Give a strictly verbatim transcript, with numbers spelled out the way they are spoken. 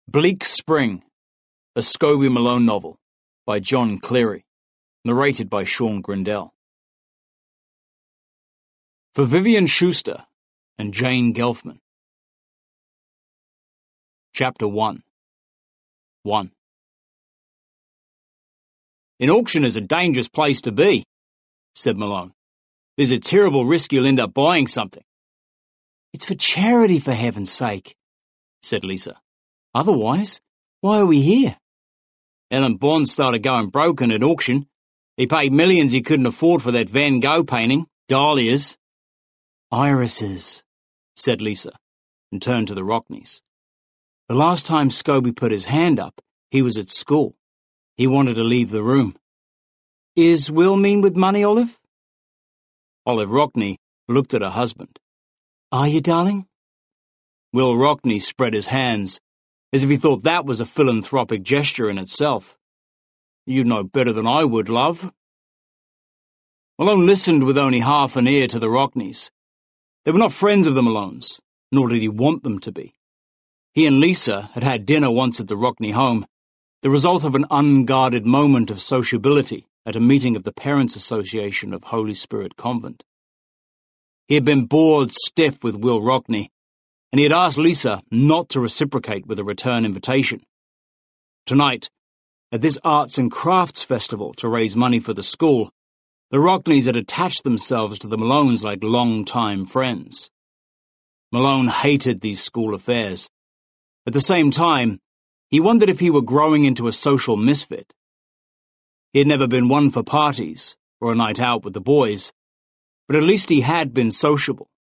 Bleak Spring, a Scobie Malone novel, by John Cleary, narrated by Sean Grindell. For Vivian Schuster and Jane Gelfman. Chapter one. one. An auction is a dangerous place to be, said Malone. There's a terrible risk you'll end up buying something. It's for charity, for heaven's sake, said Lisa. Otherwise, why are we here? Ellen Bond started going broke in an auction. He paid millions he couldn't afford for that Van Gogh painting, dahlias. Irises, said Lisa, and turned to the Rockneys. The last time Scobie put his hand up, he was at school. He wanted to leave the room. Is Will mean with money, Olive? Olive Rockney looked at her husband. Are you, darling? Will Rockney spread his hands, as if he thought that was a philanthropic gesture in itself. You know better than I would, love. Malone listened with only half an ear to the Rockneys. They were not friends of the Malones, nor did he want them to be. He and Lisa had had dinner once at the Rockney home, the result of an unguarded moment of sociability at a meeting of the Parents' Association of Holy Spirit Convent. He had been bored stiff with Will Rockney, and he had asked Lisa not to reciprocate with a return invitation. Tonight, at this arts and crafts festival to raise money for the school, the Rockneys had attached themselves to the Malones like long-time friends. Malone hated these school affairs. At the same time, he wondered if he were growing into a social misfit. He had never been one for parties or a night out with the boys, but at least he had been sociable,